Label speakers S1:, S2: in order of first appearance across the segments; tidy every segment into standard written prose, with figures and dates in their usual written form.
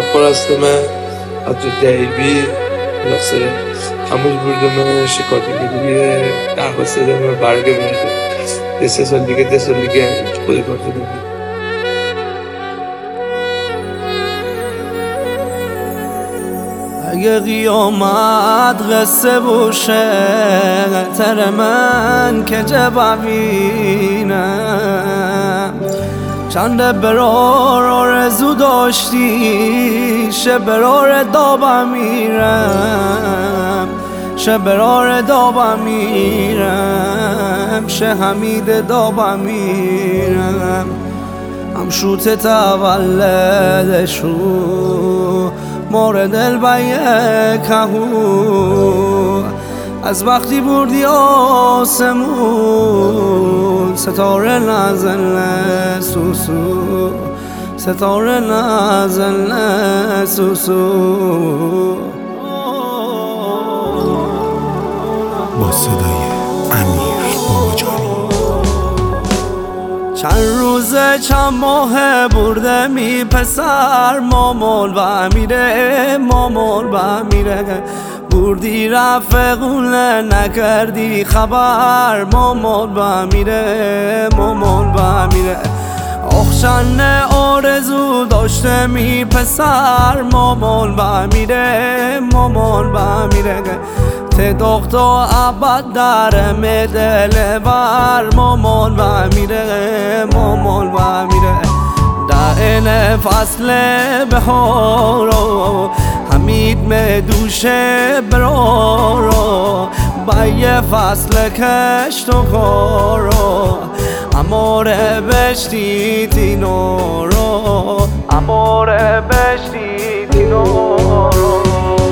S1: Korastımı Hacı خلاصه همون بردم شکارتی دیگه درخواست دادم برگردم 3 سال دیگه خود کار دادم.
S2: اگه قیامت قصه باشه تر من که جوابینم چند برار آرزو داشتی شبرار دابم میرم شبرار دابم میرم شه حمید دابم میرم هم شوت تولدشو مورد البیکهو از وقتی بردی آسمون ستاره نزل سوسو ستاره نزل سوسو
S3: با صدای امیر باباجانی.
S2: چند روزه چند ماه برده می پسر مامول و امیره مامول و امیره بردی رفقونه نکردی خبر مامول و امیره مامول و امیره آخشن آرزو داشته می پسر مامول و امیره مامول و امیره تداخت و عبد در مدل بر مامول و امیره مامول و امیره در این فصل بهارو حمید مدوشه برارو با یه فصل کشت و کارو اماره بشتی تینارو اماره بشتی تینارو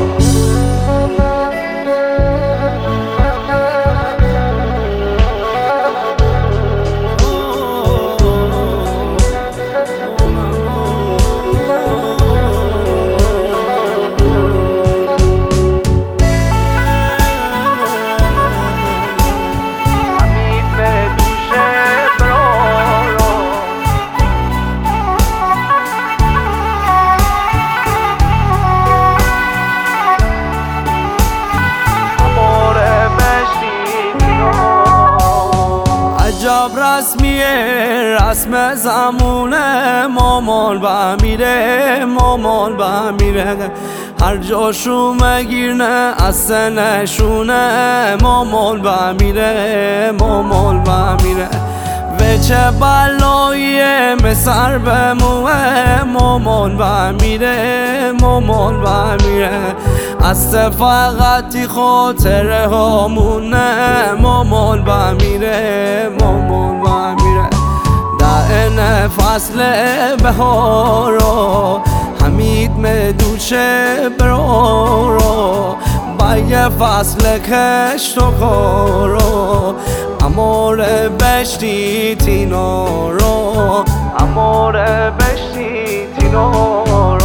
S2: عجب رسمیه رسم زمونه مامول و امیره مامول و امیره هر جاشو مگیرنه از سنشونه مامول و امیره مامول و امیره و چه بلاییه مسر بموه مامول و امیره مامول و امیره از فقطی خاطره هامونه مامول و امیره مامول و امیره در این فصل بهارو حمید مدوشه برارو با یه فصل کشت و کارو اماره بشتی تینارو اماره بشتی تینارو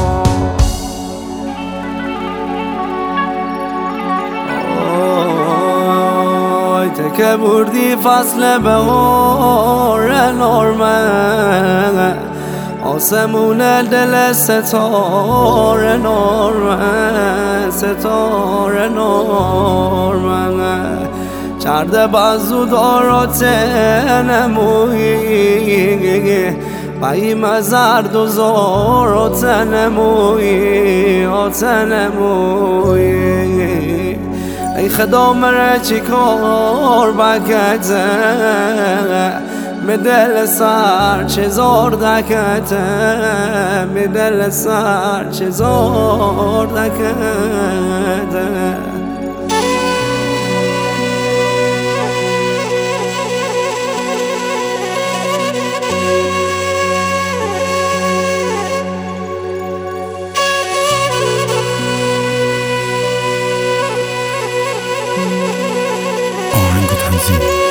S2: که بردی فصل بهار نارمه آسمون دل ستاره نارمه ستاره نارمه چرده بازو دارات نموی بایم زرد و زارات نموی آت نموی ای خدا مره چی کار بکته می دل سر چه زار دکته می دل سر چه زار دکته
S3: آهنگ و تنظیم